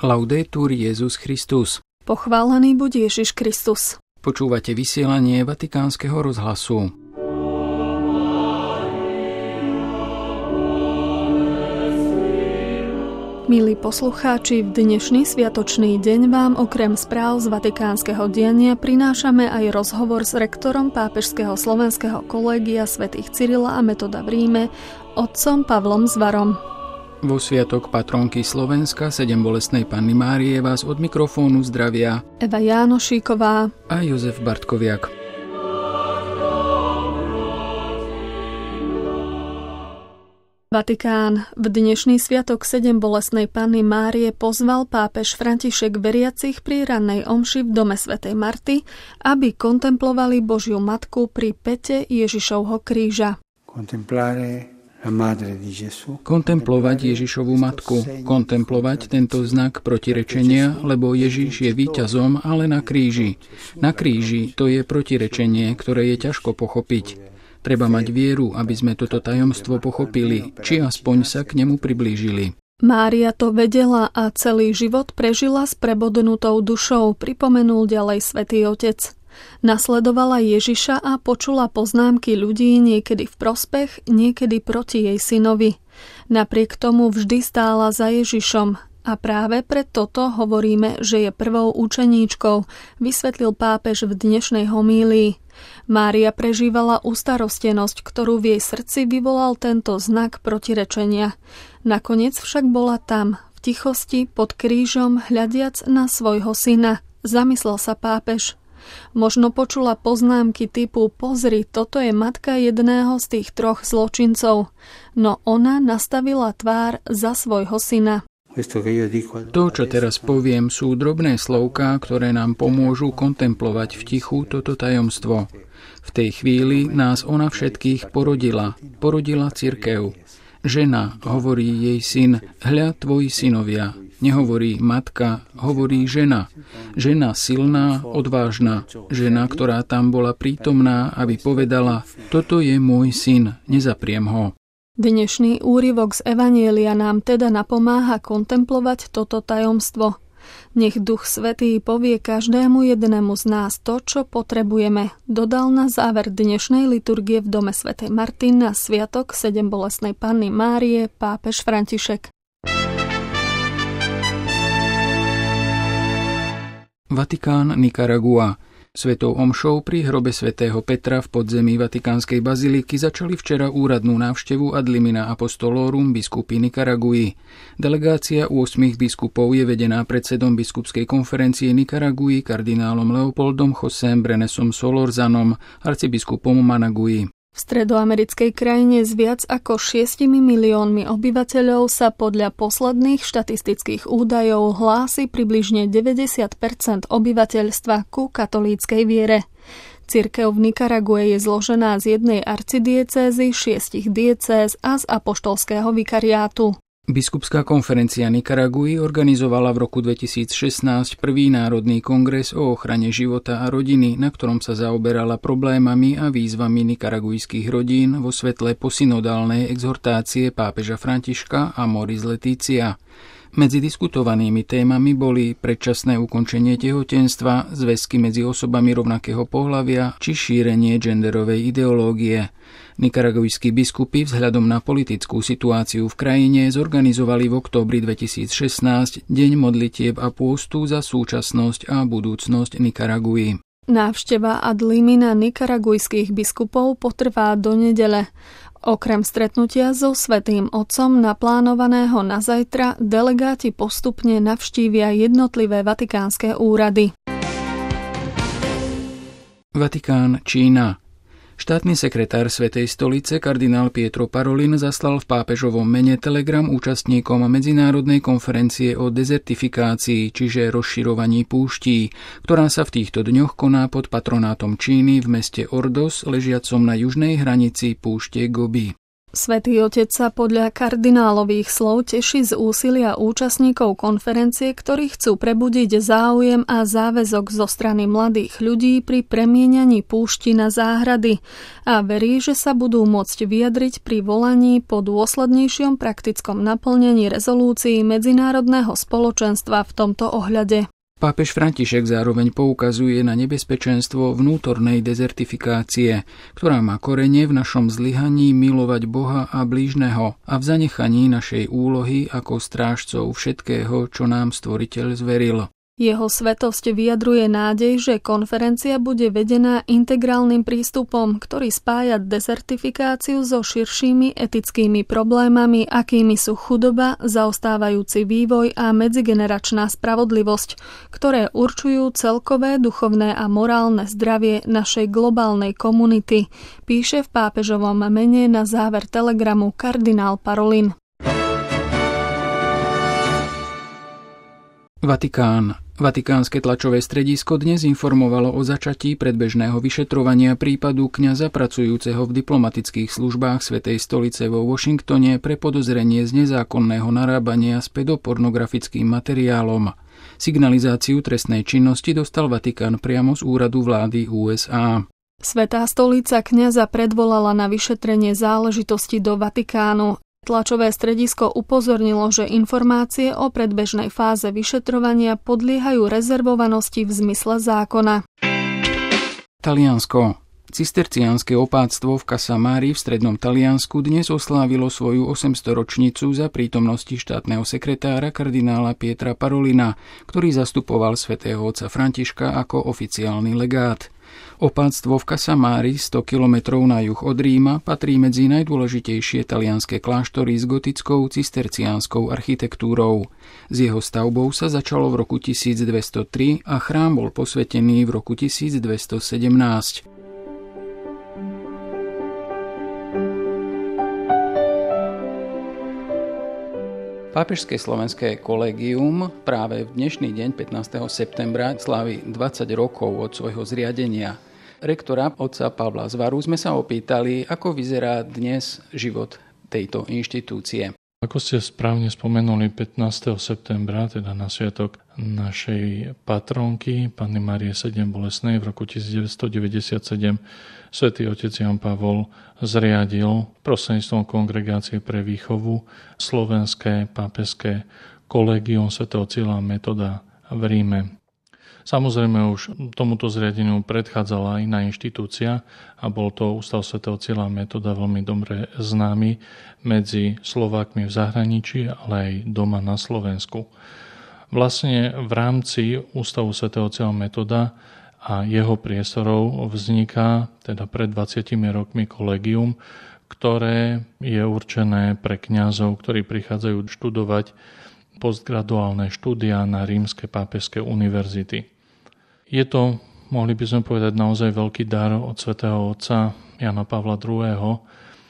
Laudetur Jesus Christus. Pochválený buď Ježiš Kristus. Počúvate vysielanie Vatikánskeho rozhlasu. Milí poslucháči, v dnešný sviatočný deň vám okrem správ z vatikánskeho diania prinášame aj rozhovor s rektorom Pápežského slovenského kolégia svätých Cyrila a Metoda v Ríme, otcom Pavlom Zvarom. Vo sviatok patronky Slovenska Sedembolestnej Panny Márie vás od mikrofónu zdravia Eva Jánošíková a Jozef Bartkoviak. Vatikán. V dnešný sviatok Sedembolestnej Panny Márie pozval pápež František veriacich pri rannej omši v dome svätej Marty, aby kontemplovali Božiu Matku pri pete Ježišovho kríža. Kontemplovať Ježišovu matku, kontemplovať tento znak protirečenia, lebo Ježiš je víťazom, ale na kríži. Na kríži to je protirečenie, ktoré je ťažko pochopiť. Treba mať vieru, aby sme toto tajomstvo pochopili, či aspoň sa k nemu priblížili. Mária to vedela a celý život prežila s prebodnutou dušou, pripomenul ďalej svätý Otec. Nasledovala Ježiša a počula poznámky ľudí niekedy v prospech, niekedy proti jej synovi. Napriek tomu vždy stála za Ježišom a práve pre toto hovoríme, že je prvou učeníčkou, vysvetlil pápež v dnešnej homílii. Mária prežívala ustarostenosť, ktorú v jej srdci vyvolal tento znak protirečenia. Nakoniec však bola tam, v tichosti, pod krížom, hľadiac na svojho syna. Zamyslel sa pápež. Možno počula poznámky typu pozri, toto je matka jedného z tých troch zločincov, no ona nastavila tvár za svojho syna. To, čo teraz poviem, sú drobné slovká, ktoré nám pomôžu kontemplovať v tichu toto tajomstvo. V tej chvíli nás ona všetkých porodila cirkev. Žena, hovorí jej syn, hľa tvoji synovia. Nehovorí matka, hovorí žena. Žena silná, odvážna. Žena, ktorá tam bola prítomná, aby povedala, toto je môj syn, nezapriem ho. Dnešný úryvok z Evanjelia nám teda napomáha kontemplovať toto tajomstvo. Nech Duch Svätý povie každému jednému z nás to, čo potrebujeme, dodal na záver dnešnej liturgie v dome svätej Marty na sviatok Sedembolestnej Panny Márie pápež František. Vatikán, Nikaragua. Svetou omšou pri hrobe svätého Petra v podzemí Vatikánskej baziliky začali včera úradnú návštevu ad limina apostolorum biskupy Nikaraguji. Delegácia 8 biskupov je vedená predsedom biskupskej konferencie Nikaraguji kardinálom Leopoldom Josém Brenesom Solorzanom, arcibiskupom Managuji. V stredoamerickej krajine s viac ako 6 miliónmi obyvateľov sa podľa posledných štatistických údajov hlási približne 90% obyvateľstva ku katolíckej viere. Cirkev v Nikarague je zložená z jednej arcidiecézy, 6 diecéz a z apoštolského vikariátu. Biskupská konferencia Nikaraguji organizovala v roku 2016 prvý národný kongres o ochrane života a rodiny, na ktorom sa zaoberala problémami a výzvami nikaragujských rodín vo svetle posynodálnej exhortácie pápeža Františka Amoris Laetitia. Medzi diskutovanými témami boli predčasné ukončenie tehotenstva, zväzky medzi osobami rovnakého pohlavia či šírenie genderovej ideológie. Nikaragujskí biskupy vzhľadom na politickú situáciu v krajine zorganizovali v októbri 2016 deň modlitieb a pôstu za súčasnosť a budúcnosť Nikaraguji. Návšteva ad limina nikaragujských biskupov potrvá do nedele. Okrem stretnutia so Svätým Otcom naplánovaného na zajtra, delegáti postupne navštívia jednotlivé vatikánske úrady. Vatikán, Čína. Štátny sekretár Svätej stolice kardinál Pietro Parolin zaslal v pápežovom mene telegram účastníkom medzinárodnej konferencie o dezertifikácii, čiže rozširovaní púští, ktorá sa v týchto dňoch koná pod patronátom Číny v meste Ordos, ležiacom na južnej hranici púšte Gobi. Svätý Otec sa podľa kardinálových slov teší z úsilia účastníkov konferencie, ktorí chcú prebudiť záujem a záväzok zo strany mladých ľudí pri premieňaní púšti na záhrady a verí, že sa budú môcť vyjadriť pri volaní po dôslednejšom praktickom naplnení rezolúcií medzinárodného spoločenstva v tomto ohľade. Pápež František zároveň poukazuje na nebezpečenstvo vnútornej dezertifikácie, ktorá má korene v našom zlyhaní milovať Boha a blížneho a v zanechaní našej úlohy ako strážcov všetkého, čo nám Stvoriteľ zveril. Jeho svätosť vyjadruje nádej, že konferencia bude vedená integrálnym prístupom, ktorý spája dezertifikáciu so širšími etickými problémami, akými sú chudoba, zaostávajúci vývoj a medzigeneračná spravodlivosť, ktoré určujú celkové duchovné a morálne zdravie našej globálnej komunity, píše v pápežovom mene na záver telegramu kardinál Parolin. Vatikán. Vatikánske tlačové stredisko dnes informovalo o začatí predbežného vyšetrovania prípadu kňaza pracujúceho v diplomatických službách Svätej stolice vo Washingtone pre podozrenie z nezákonného narábania s pedopornografickým materiálom. Signalizáciu trestnej činnosti dostal Vatikán priamo z úradu vlády USA. Svätá stolica kňaza predvolala na vyšetrenie záležitosti do Vatikánu. Tlačové stredisko upozornilo, že informácie o predbežnej fáze vyšetrovania podliehajú rezervovanosti v zmysle zákona. Taliansko. Cisterciánske opáctvo v Casamári v strednom Taliansku dnes oslávilo svoju 800 ročnicu za prítomnosti štátneho sekretára kardinála Pietra Parolina, ktorý zastupoval svätého otca Františka ako oficiálny legát. Opáctvo v Casamári, 100 kilometrov na juh od Ríma, patrí medzi najdôležitejšie talianske kláštory s gotickou cisterciánskou architektúrou. S jeho stavbou sa začalo v roku 1203 a chrám bol posvetený v roku 1217. Pápežské slovenské kolégium práve v dnešný deň 15. septembra slávi 20 rokov od svojho zriadenia. Rektora otca Pavla Zvaru sme sa opýtali, ako vyzerá dnes život tejto inštitúcie. Ako ste správne spomenuli, 15. septembra, teda na sviatok našej patronky, Panny Márie 7 Bolestnej v roku 1997, Svätý otec Ján Pavol zriadil prostredníctvom Kongregácie pre výchovu slovenské pápežské kolégium svätého Cyrila a Metoda v Ríme. Samozrejme už tomuto zriadeniu predchádzala iná inštitúcia a bol to Ústav svätého Cyrila a Metoda, veľmi dobre známy medzi Slovákmi v zahraničí, ale aj doma na Slovensku. Vlastne v rámci Ústavu svätého Cyrila a Metoda a jeho priestorov vzniká teda pred 20 rokmi kolégium, ktoré je určené pre kňazov, ktorí prichádzajú študovať postgraduálne štúdia na rímske pápežské univerzity. Je to, mohli by sme povedať, naozaj veľký dar od svätého otca Jana Pavla II.,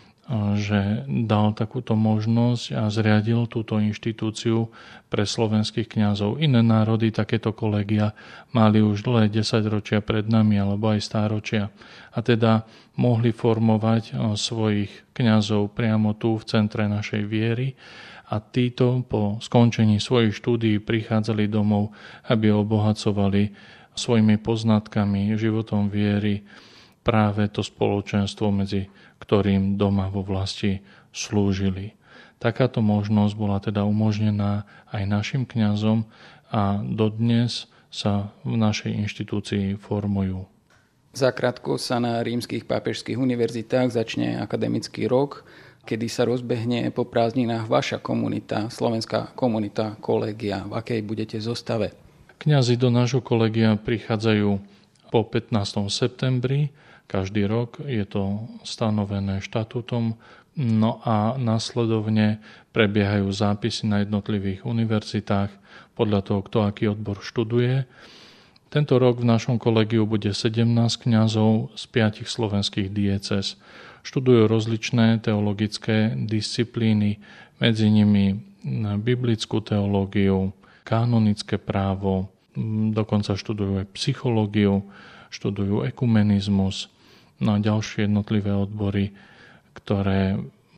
že dal takúto možnosť a zriadil túto inštitúciu pre slovenských kňazov. Iné národy takéto kolégia mali už dlhé 10 ročia pred nami alebo aj stáročia. A teda mohli formovať svojich kňazov priamo tu v centre našej viery a títo po skončení svojich štúdií prichádzali domov, aby obohacovali svojimi poznatkami, životom viery práve to spoločenstvo, medzi ktorým doma vo vlasti slúžili. Takáto možnosť bola teda umožnená aj našim kňazom a dodnes sa v našej inštitúcii formujú. Zakrátko sa na rímskych pápežských univerzitách začne akademický rok, kedy sa rozbehne po prázdninách vaša komunita, slovenská komunita kolégia. V akej budete zostave? Kňazi do nášho kolégia prichádzajú po 15. septembri. Každý rok je to stanovené štatútom, no a následovne prebiehajú zápisy na jednotlivých univerzitách podľa toho, kto aký odbor študuje. Tento rok v našom kolegiu bude 17 kňazov z 5 slovenských diecéz. Študujú rozličné teologické disciplíny, medzi nimi biblickú teológiu, kanonické právo, dokonca študujú aj psychológiu, študujú ekumenizmus, no a ďalšie jednotlivé odbory, ktoré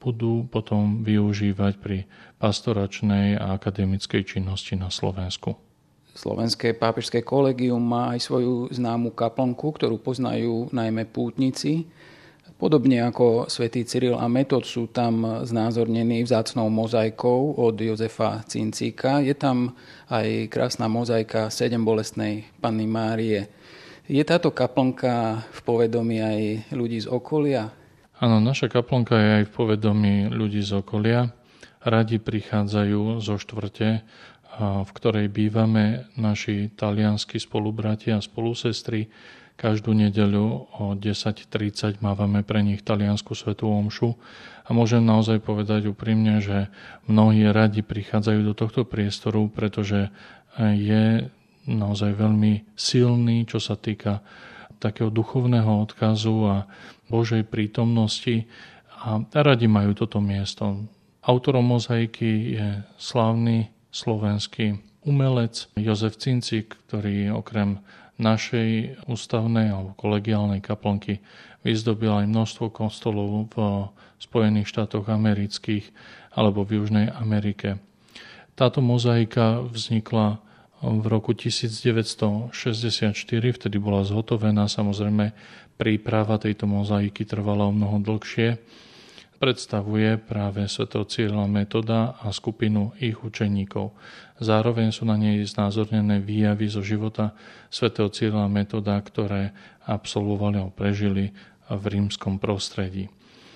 budú potom využívať pri pastoračnej a akademickej činnosti na Slovensku. Slovenské pápežské kolegium má aj svoju známu kaplnku, ktorú poznajú najmä pútnici. Podobne ako svätý Cyril a Metod sú tam znázornení vzácnou mozaikou od Jozefa Cincíka. Je tam aj krásna mozaika 7 bolestnej Panny Márie. Je táto kaplnka v povedomí aj ľudí z okolia? Áno, naša kaplnka je aj v povedomí ľudí z okolia. Radi prichádzajú zo štvrte, v ktorej bývame, naši talianskí spolubratia a spolusestry. Každú nedeľu o 10:30 mávame pre nich taliansku svätú omšu a môžem naozaj povedať úprimne, že mnohí radi prichádzajú do tohto priestoru, pretože je naozaj veľmi silný, čo sa týka takého duchovného odkazu a Božej prítomnosti a radi majú toto miesto. Autorom mozaiky je slávny slovenský umelec Jozef Cincík, ktorý okrem našej ústavnej alebo kolegiálnej kaplnky vyzdobil aj množstvo kostolov v Spojených štátoch amerických alebo v Južnej Amerike. Táto mozaika vznikla v roku 1964, vtedy bola zhotovená. Samozrejme, príprava tejto mozaiky trvala o mnoho dlhšie. Predstavuje práve svätého Cyrila Metoda a skupinu ich učeníkov. Zároveň sú na nej znázornené výjavy zo života svätého Cyrila Metoda, ktoré absolvovali a prežili v rímskom prostredí.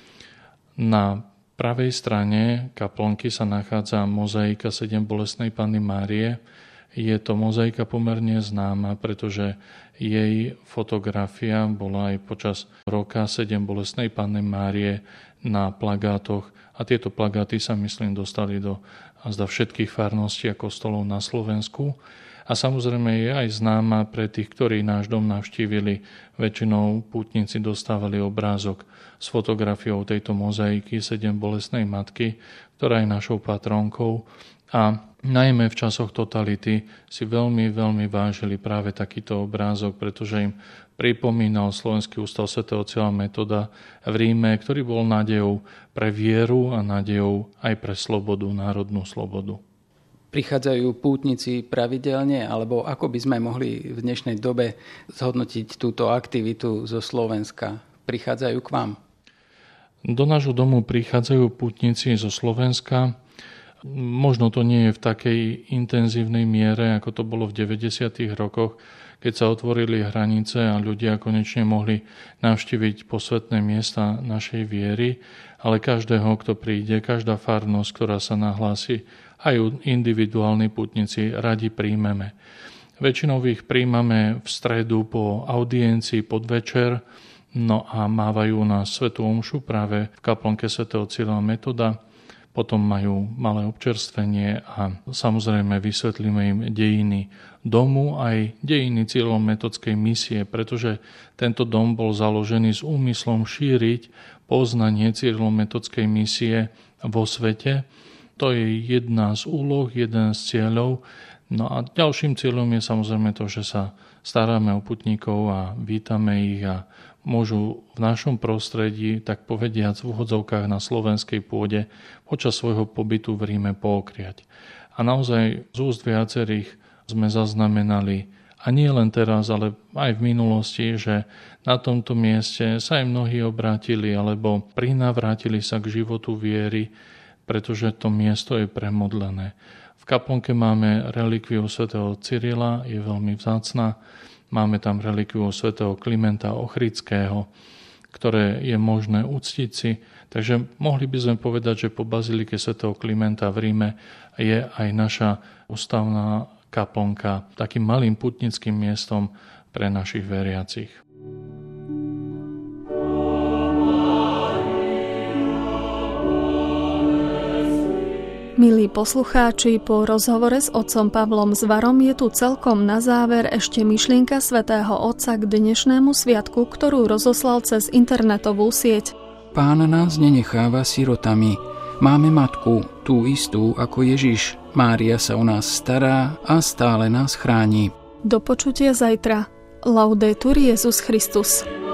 Na pravej strane kaplnky sa nachádza mozaika 7 bolestnej Panny Márie. Je to mozaika pomerne známa, pretože jej fotografia bola aj počas roka 7 bolestnej Panny Márie na plagátoch a tieto plagáty sa, myslím, dostali do všetkých farností a kostolov na Slovensku. A samozrejme je aj známa pre tých, ktorí náš dom navštívili. Väčšinou pútnici dostávali obrázok s fotografiou tejto mozaiky 7 bolestnej matky, ktorá je našou patrónkou. A najmä v časoch totality si veľmi, veľmi vážili práve takýto obrázok, pretože im pripomínal Slovenský ústav svätého Cyrila Metoda v Ríme, ktorý bol nádejou pre vieru a nádejou aj pre slobodu, národnú slobodu. Prichádzajú pútnici pravidelne, alebo ako by sme mohli v dnešnej dobe zhodnotiť túto aktivitu zo Slovenska? Prichádzajú k vám? Do nášho domu prichádzajú pútnici zo Slovenska. Možno to nie je v takej intenzívnej miere, ako to bolo v 90. rokoch, keď sa otvorili hranice a ľudia konečne mohli navštíviť posvätné miesta našej viery, ale každého, kto príde, každá farnosť, ktorá sa nahlási, aj individuálni putníci radi príjmeme. Väčšinou ich príjmame v stredu po audiencii podvečer, no a mávajú na svätú omšu práve v kaplnke svätého Cyrila Metoda. Potom majú malé občerstvenie a samozrejme vysvetlíme im dejiny domu aj dejiny Cyrilometodskej misie, pretože tento dom bol založený s úmyslom šíriť poznanie Cyrilometodskej misie vo svete. To je jedna z úloh, jeden z cieľov. No a ďalším cieľom je samozrejme to, že sa staráme o putníkov a vítame ich a môžu v našom prostredí, tak povediac v úvodzovkách na slovenskej pôde, počas svojho pobytu v Ríme pookriať. A naozaj z úst viacerých sme zaznamenali, a nie len teraz, ale aj v minulosti, že na tomto mieste sa aj mnohí obrátili alebo prinavrátili sa k životu viery, pretože to miesto je premodlené. V kaplnke máme relikviu svätého Cyrila, je veľmi vzácna. Máme tam relikviu svätého Klimenta Ochridského, ktoré je možné uctiť si. Takže mohli by sme povedať, že po bazilike svätého Klimenta v Ríme je aj naša ústavná kaplnka takým malým putnickým miestom pre našich veriacich. Milí poslucháči, po rozhovore s otcom Pavlom Zvarom je tu celkom na záver ešte myšlienka svätého Otca k dnešnému sviatku, ktorú rozoslal cez internetovú sieť. Pán nás nenecháva sirotami. Máme matku, tú istú ako Ježiš. Mária sa o nás stará a stále nás chráni. Do počutia zajtra. Laudetur Jesus Christus.